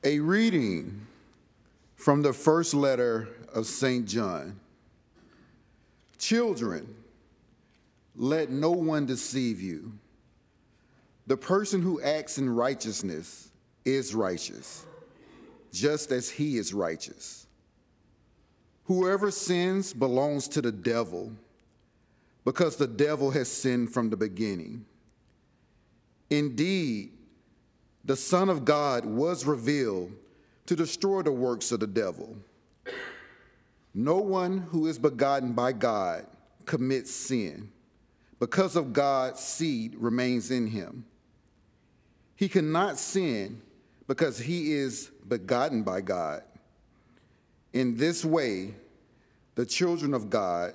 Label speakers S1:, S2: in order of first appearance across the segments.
S1: A reading from the first letter of St. John. Children, let no one deceive you. The person who acts in righteousness is righteous, just as he is righteous. Whoever sins belongs to the devil, because the devil has sinned from the beginning. Indeed, the Son of God was revealed to destroy the works of the devil. No one who is begotten by God commits sin, because of God's seed remains in him. He cannot sin because he is begotten by God. In this way, the children of God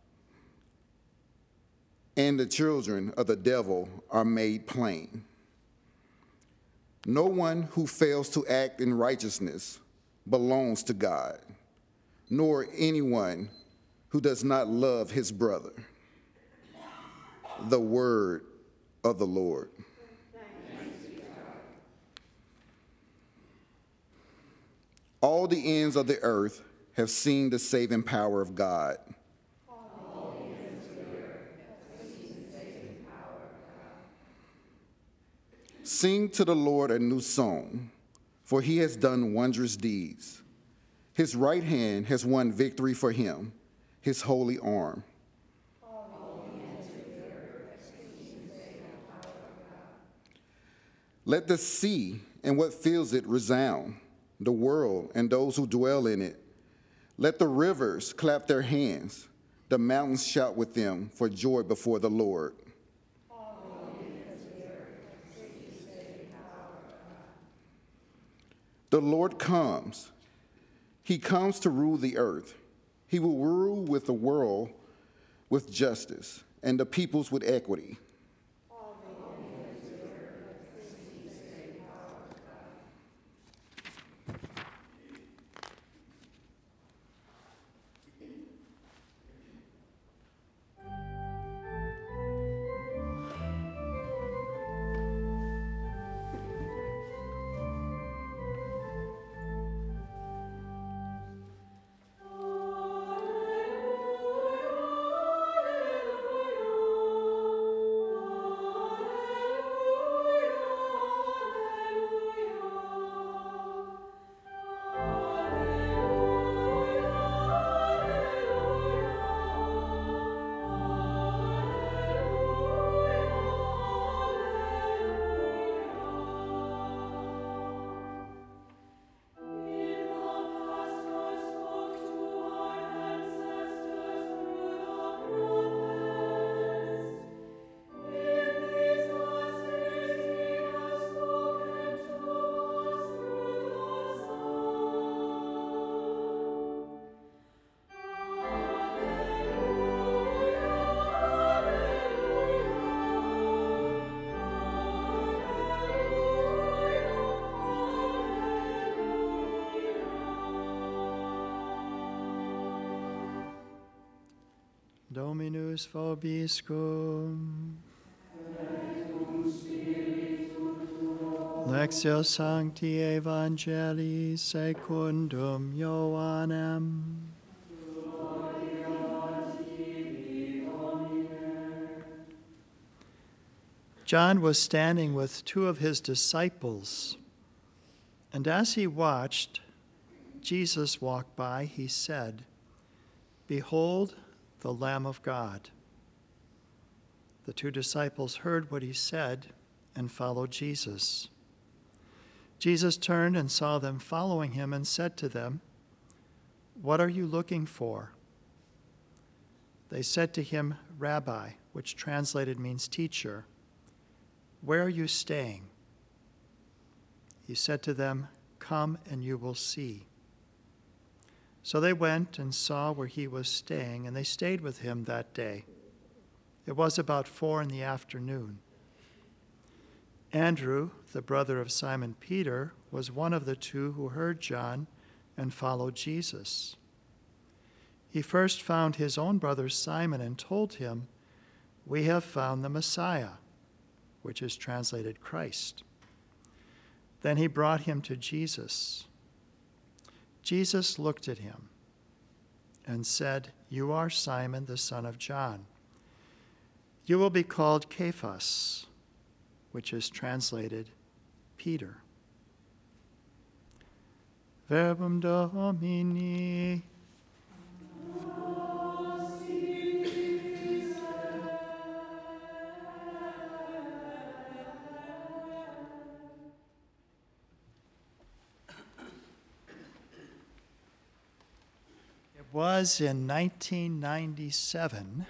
S1: and the children of the devil are made plain. No one who fails to act in righteousness belongs to God, nor anyone who does not love his brother. The word of the Lord. All the ends of the earth have seen the saving power of God. Sing to the Lord a new song, for he has done wondrous deeds. His right hand has won victory for him, his holy arm. Let the sea and what fills it resound, the world and those who dwell in it. Let the rivers clap their hands, the mountains shout with them for joy before the Lord. The Lord comes. He comes to rule the earth. He will rule with the world with justice and the peoples with equity.
S2: Dominus vobiscum. Lectio Sancti Evangelii secundum Ioannem. John was standing with two of his disciples, and as he watched Jesus walk by, he said, "Behold, the Lamb of God." The two disciples heard what he said and followed Jesus. Jesus turned and saw them following him and said to them, "What are you looking for?" They said to him, "Rabbi," which translated means teacher, "where are you staying?" He said to them, "Come and you will see." So they went and saw where he was staying, and they stayed with him that day. It was about 4 p.m. Andrew, the brother of Simon Peter, was one of the two who heard John and followed Jesus. He first found his own brother Simon and told him, "We have found the Messiah," which is translated Christ. Then he brought him to Jesus. Jesus looked at him and said, "You are Simon, the son of John. You will be called Cephas," which is translated Peter. Verbum Domini. It was in 1997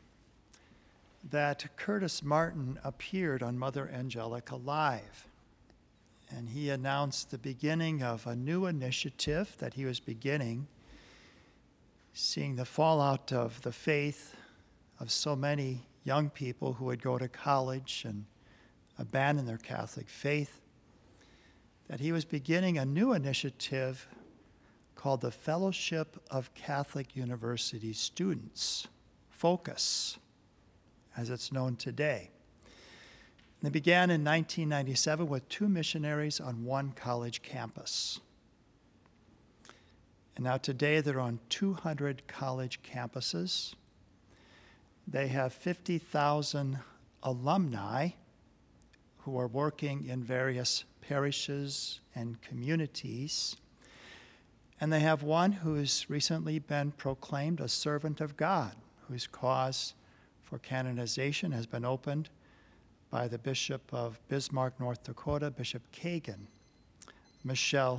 S2: that Curtis Martin appeared on Mother Angelica Live. And he announced the beginning of a new initiative that he was beginning, seeing the fallout of the faith of so many young people who would go to college and abandon their Catholic faith, that he was beginning a new initiative called the Fellowship of Catholic University Students, FOCUS, as it's known today. They began in 1997 with 2 missionaries on 1 college campus. And now today they're on 200 college campuses. They have 50,000 alumni who are working in various parishes and communities. And they have one who's recently been proclaimed a servant of God, whose cause for canonization has been opened by the Bishop of Bismarck, North Dakota, Bishop Kagan, Michelle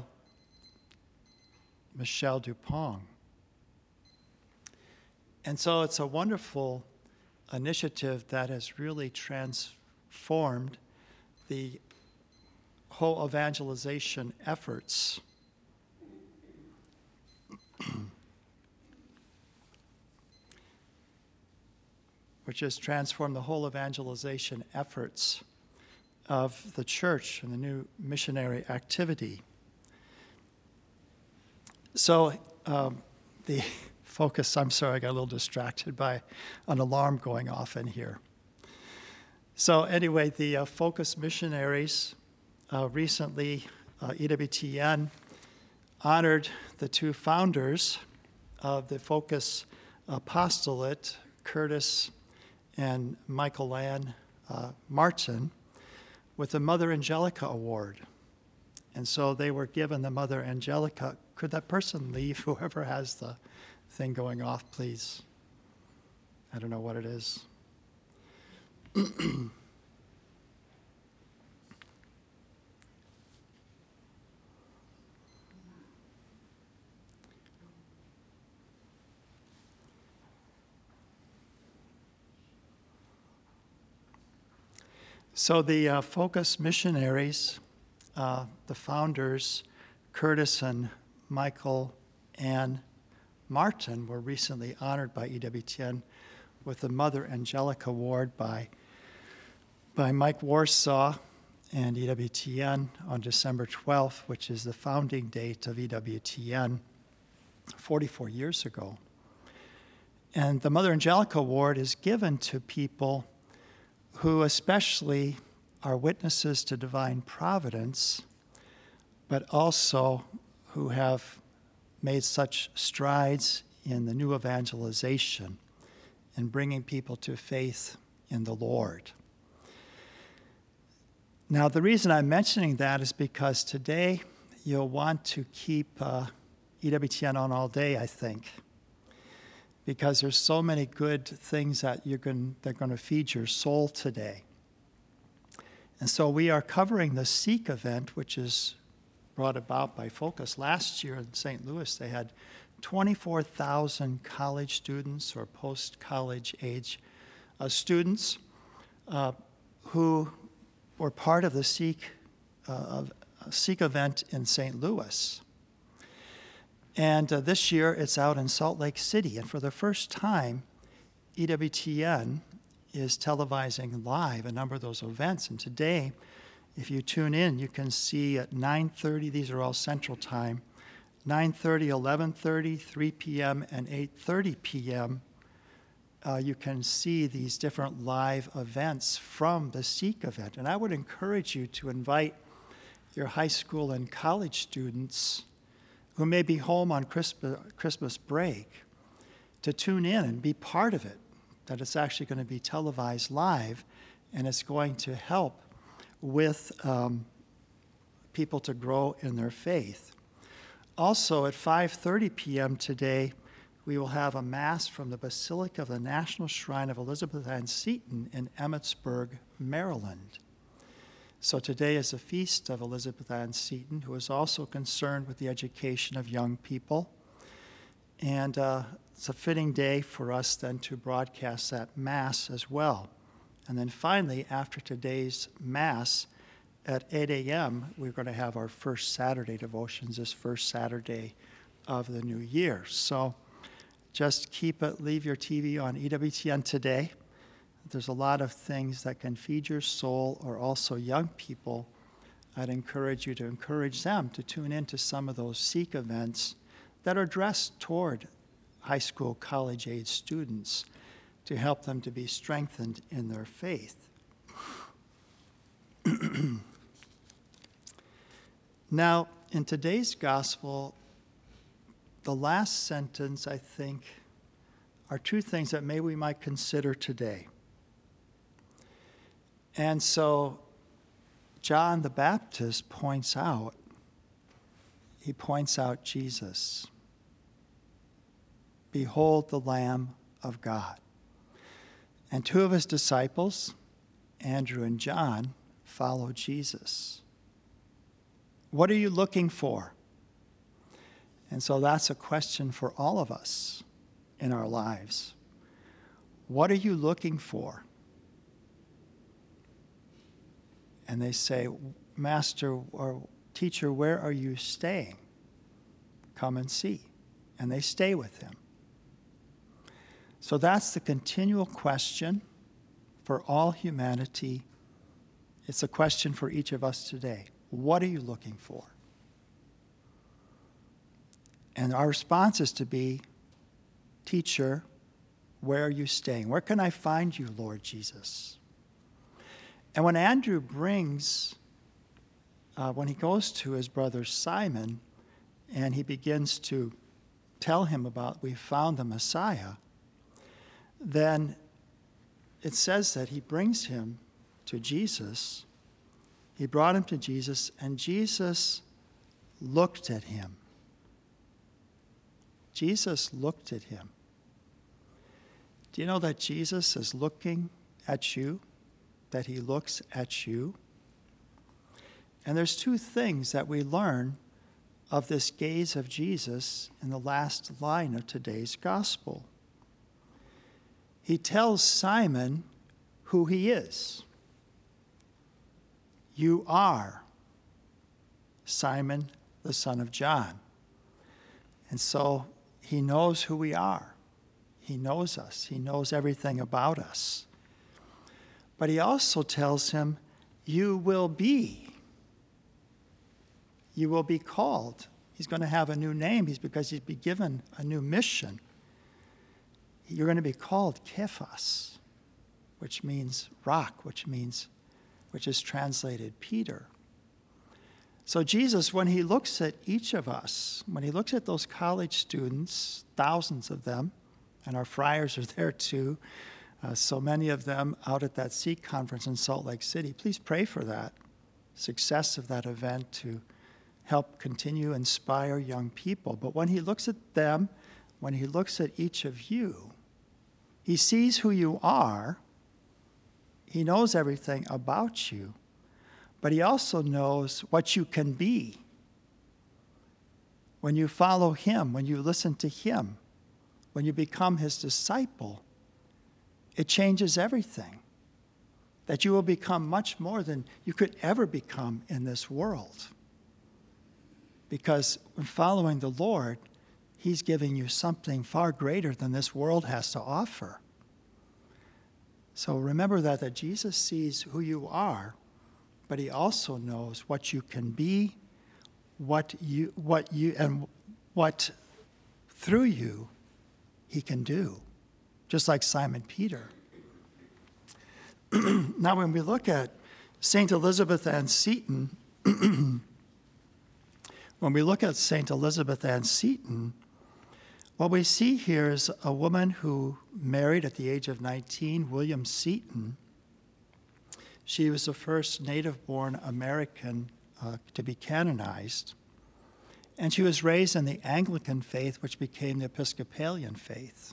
S2: Dupont. And so it's a wonderful initiative that has really transformed the whole evangelization efforts. Which has transformed the whole evangelization efforts of the church and the new missionary activity. So the focus, I'm sorry, I got a little distracted by an alarm going off in here. So anyway, the FOCUS missionaries recently, EWTN, honored the 2 founders of the FOCUS apostolate, Curtis and Michael Ann Martin, with the Mother Angelica Award. And so they were given the Mother Angelica. Could that person leave, whoever has the thing going off, please? I don't know what it is. So the FOCUS missionaries, the founders, Curtis and Michael Ann Martin, were recently honored by EWTN with the Mother Angelica Award by Mike Warsaw and EWTN on December 12th, which is the founding date of EWTN 44 years ago. And the Mother Angelica Award is given to people who especially are witnesses to divine providence, but also who have made such strides in the new evangelization and bringing people to faith in the Lord. Now, the reason I'm mentioning that is because today you'll want to keep EWTN on all day, I think, because there's so many good things that they're going to feed your soul today. And so we are covering the Seek event, which is brought about by FOCUS. Last year in St. Louis, they had 24,000 college students or post-college age students who were part of the Seek event in St. Louis. And this year, it's out in Salt Lake City. And for the first time, EWTN is televising live a number of those events. And today, if you tune in, you can see at 9:30, these are all Central Time, 9:30, 11:30, 3 p.m., and 8:30 p.m., you can see these different live events from the Seek event. And I would encourage you to invite your high school and college students who may be home on Christmas break to tune in and be part of it, that it's actually going to be televised live, and it's going to help with people to grow in their faith. Also, at 5:30 p.m. today, we will have a Mass from the Basilica of the National Shrine of Elizabeth Ann Seton in Emmitsburg, Maryland. So today is a feast of Elizabeth Ann Seton, who is also concerned with the education of young people. And it's a fitting day for us then to broadcast that Mass as well. And then finally, after today's Mass, at 8 a.m., we're going to have our first Saturday devotions, this first Saturday of the new year. So just leave your TV on EWTN today. There's a lot of things that can feed your soul, or also young people. I'd encourage you to encourage them to tune into some of those Seek events that are addressed toward high school, college-age students to help them to be strengthened in their faith. Now, in today's gospel, the last sentence, I think, are two things that maybe we might consider today. And so John the Baptist points out Jesus. Behold the Lamb of God. And two of his disciples, Andrew and John, follow Jesus. What are you looking for? And so that's a question for all of us in our lives. What are you looking for? And they say, Master or Teacher, where are you staying? Come and see. And they stay with him. So that's the continual question for all humanity. It's a question for each of us today. What are you looking for? And our response is to be, Teacher, where are you staying? Where can I find you, Lord Jesus? And when Andrew when he goes to his brother Simon, and he begins to tell him about, we found the Messiah, then it says that he brings him to Jesus. He brought him to Jesus, and Jesus looked at him. Jesus looked at him. Do you know that Jesus is looking at you? That he looks at you? And there's two things that we learn of this gaze of Jesus in the last line of today's gospel. He tells Simon who he is. You are Simon, the son of John. And so he knows who we are. He knows us. He knows everything about us. But he also tells him, you will be. You will be called. He's going to have a new name because he's been given a new mission. You're going to be called Kephas, which means rock, which is translated Peter. So Jesus, when he looks at each of us, when he looks at those college students, thousands of them, and our friars are there too, so many of them out at that Seek conference in Salt Lake City. Please pray for that success of that event to help continue inspire young people. But when he looks at them, when he looks at each of you, he sees who you are. He knows everything about you, but he also knows what you can be. When you follow him, when you listen to him, when you become his disciple, it changes everything. That you will become much more than you could ever become in this world. Because when following the Lord, he's giving you something far greater than this world has to offer. So remember that Jesus sees who you are, but he also knows what you can be, what through you he can do, just like Simon Peter. Now, when we look at St. Elizabeth Ann Seton, When we look at St. Elizabeth Ann Seton, what we see here is a woman who married at the age of 19 William Seton. She was the first native-born American to be canonized. And she was raised in the Anglican faith, which became the Episcopalian faith.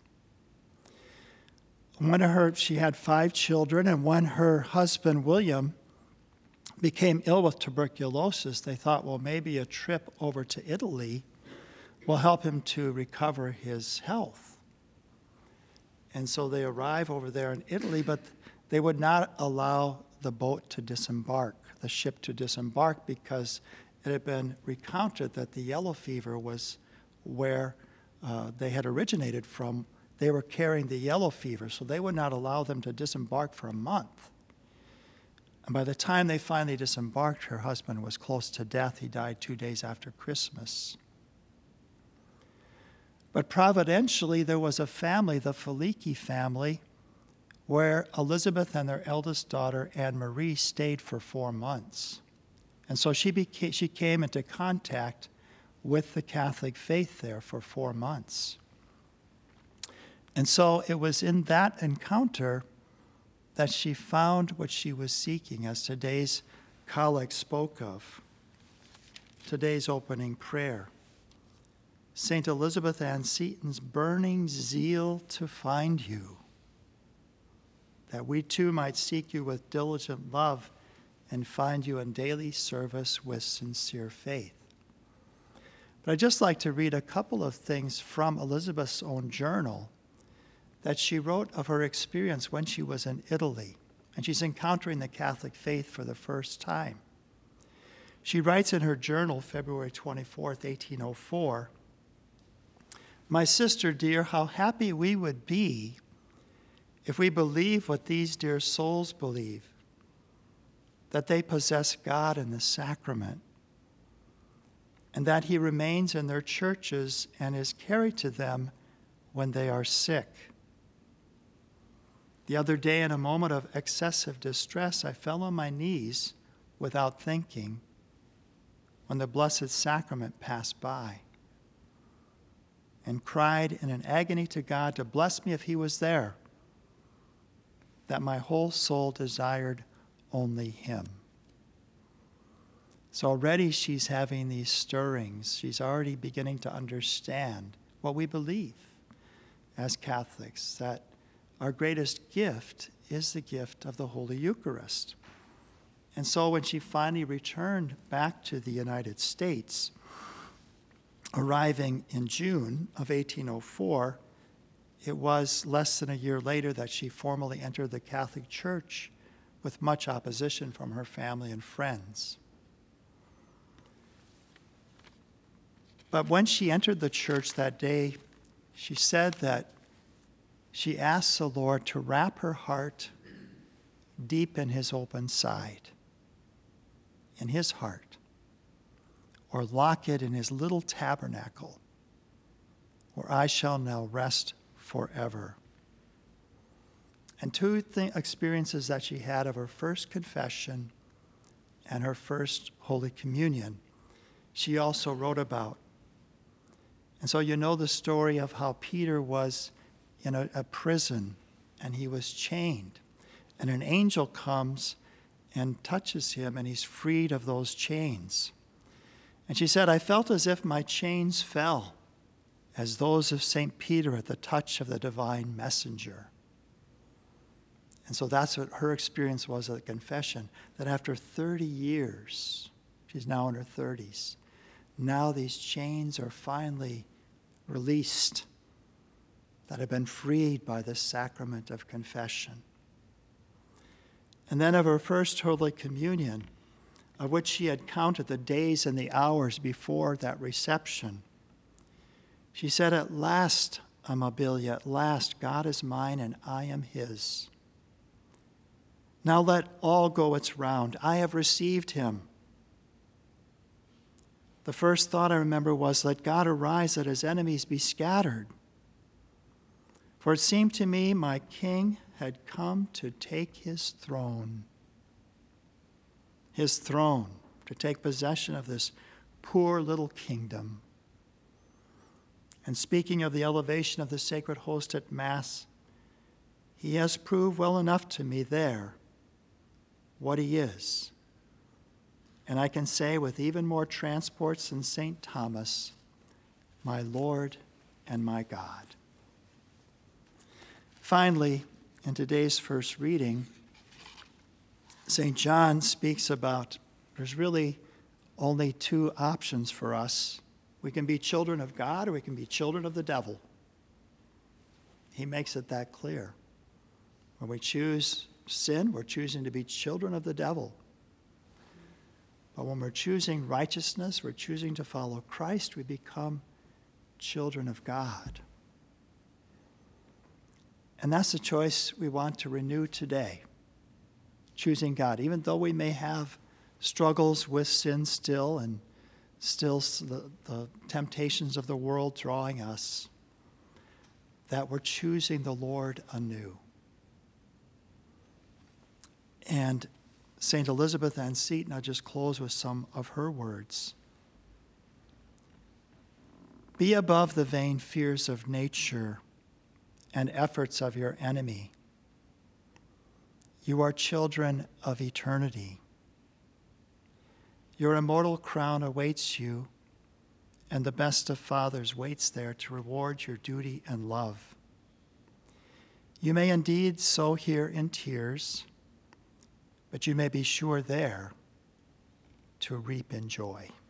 S2: She had 5 children, and when her husband, William, became ill with tuberculosis, they thought, well, maybe a trip over to Italy will help him to recover his health. And so they arrive over there in Italy, but they would not allow the boat to disembark, the ship to disembark, because it had been recounted that the yellow fever was where they had originated from. They were carrying the yellow fever, so they would not allow them to disembark for a month. And by the time they finally disembarked, her husband was close to death. He died 2 days after Christmas. But providentially, there was a family, the Felici family, where Elizabeth and their eldest daughter, Anne Marie, stayed for 4 months. And so she came into contact with the Catholic faith there for 4 months. And so it was in that encounter that she found what she was seeking, as today's collect spoke of, today's opening prayer. St. Elizabeth Ann Seton's burning zeal to find you, that we too might seek you with diligent love and find you in daily service with sincere faith. But I'd just like to read a couple of things from Elizabeth's own journal that she wrote of her experience when she was in Italy, and she's encountering the Catholic faith for the first time. She writes in her journal, February 24th, 1804, "My sister dear, how happy we would be if we believe what these dear souls believe, that they possess God in the sacrament, and that he remains in their churches and is carried to them when they are sick. The other day, in a moment of excessive distress, I fell on my knees without thinking when the Blessed Sacrament passed by, and cried in an agony to God to bless me if he was there, that my whole soul desired only him." So already she's having these stirrings. She's already beginning to understand what we believe as Catholics, that our greatest gift is the gift of the Holy Eucharist. And so when she finally returned back to the United States, arriving in June of 1804, it was less than a year later that she formally entered the Catholic Church with much opposition from her family and friends. But when she entered the church that day, she said that she asked the Lord to wrap her heart deep in his open side, in his heart, or lock it in his little tabernacle, where I shall now rest forever. And two experiences that she had of her first confession and her first Holy Communion, she also wrote about. And so you know the story of how Peter was in a prison and he was chained. And an angel comes and touches him and he's freed of those chains. And she said, I felt as if my chains fell, as those of St. Peter at the touch of the divine messenger. And so that's what her experience was at confession, that after 30 years, she's now in her 30s, now these chains are finally released, that have been freed by the sacrament of confession. And then of her first Holy Communion, of which she had counted the days and the hours before that reception, she said, at last, Amabilia, at last, God is mine and I am his. Now let all go its round. I have received him. The first thought I remember was, let God arise, that his enemies be scattered. For it seemed to me my king had come to take his throne. His throne, to take possession of this poor little kingdom. And speaking of the elevation of the sacred host at Mass, he has proved well enough to me there what he is. And I can say with even more transports than St. Thomas, my Lord and my God. Finally, in today's first reading, St. John speaks about there's really only two options for us. We can be children of God or we can be children of the devil. He makes it that clear. When we choose sin, we're choosing to be children of the devil. But when we're choosing righteousness, we're choosing to follow Christ, we become children of God. And that's the choice we want to renew today, choosing God. Even though we may have struggles with sin still and still the temptations of the world drawing us, that we're choosing the Lord anew. And St. Elizabeth Ann Seton, I'll just close with some of her words. Be above the vain fears of nature and efforts of your enemy. You are children of eternity. Your immortal crown awaits you, and the best of fathers waits there to reward your duty and love. You may indeed sow here in tears, but you may be sure there to reap in joy.